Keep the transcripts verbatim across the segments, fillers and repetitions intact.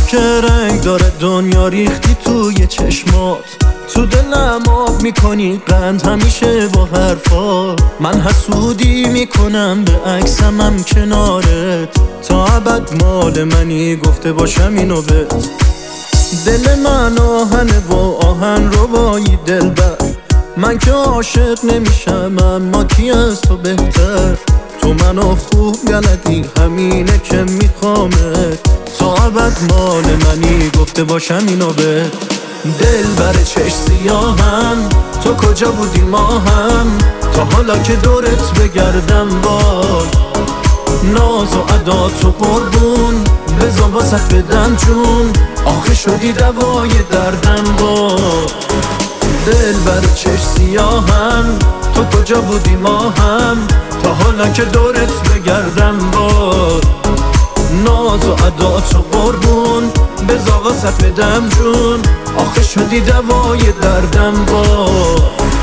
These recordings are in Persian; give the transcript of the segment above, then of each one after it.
که رنگ داره دنیا ریختی توی چشمات، تو دلم آب میکنی قند همیشه با حرفا. من حسودی میکنم به عکسمم کنارت، تا ابد مال منی گفته باشم اینو بهت. دل من آهنه و آهن ربایی دلبر، من که عاشق نمیشم اما کی از تو بهتر. تو منو خوب بلدی همینه که میخوامت، تا ابد مال منی گفته باشم اینو بهت. دل بر چشم سیاهم، تو کجا بودی ماهم، تا حالا که دورت بگردم وای. ناز و ادا تو قربون بزا واسط بدم جون، آخه شدی دوای دردم وای. دل بر چشم سیاهم، تو کجا بودی ماهم، تا حالا که دورت بگردم وای. ناز و ادا تو قربون بزا واسط بدم جون، آخه شدی دوای دردم وای.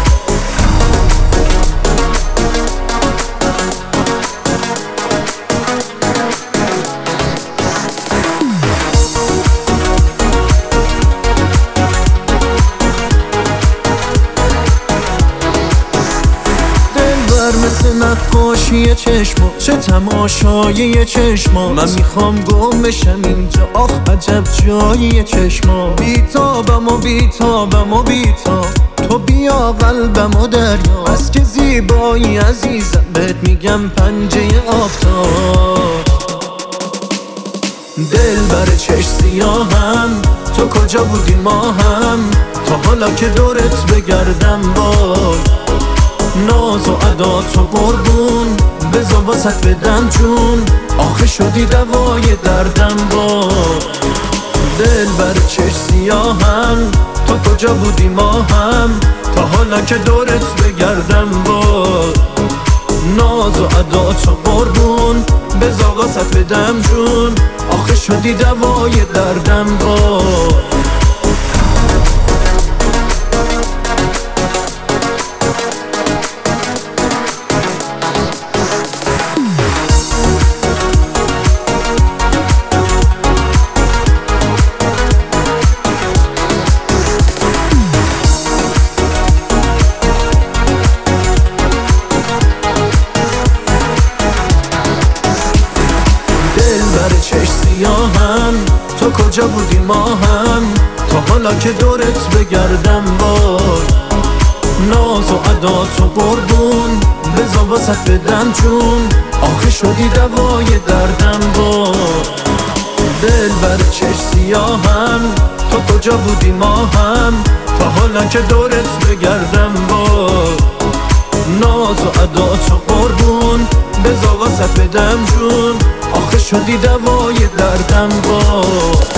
مثل نقاشی چشما، چه تماشای چشما. من میخوام گم بشم اینجا، آخ عجب جایی چشما. بیتابم و بیتابم و بیتاب، تو بیا قلبم و دریا. بس که زیبایی عزیزم، بهت میگم پنجه آفتاب. دل بر چشم سیاهم، تو کجا بودی ماهم، تا حالا که دورت بگردم وای. ناز و ادا تو قربون بزا واسط بدم جون، آخه شدی دوای دردم وای. دل بر چشم سیاهم، تو کجا بودی ماهم، تا حالا که دورت بگردم وای. ناز و ادا تو قربون بزا واسط بدم جون، آخه شدی دوای دردم وای. چشم سیاهم، تو کجا بودی ماهم، تا حالا که دورت بگردم وای. ناز و ادا تو قربون بزا واسط بدم جون، آخه شدی دوای دردم وای. دل بر چشم سیاهم، تو کجا بودی ماهم، تا حالا که دورت بگردم وای. ناز و ادا تو قربون بزا واسط بدم جون، آخه شدی دوای دردم وای.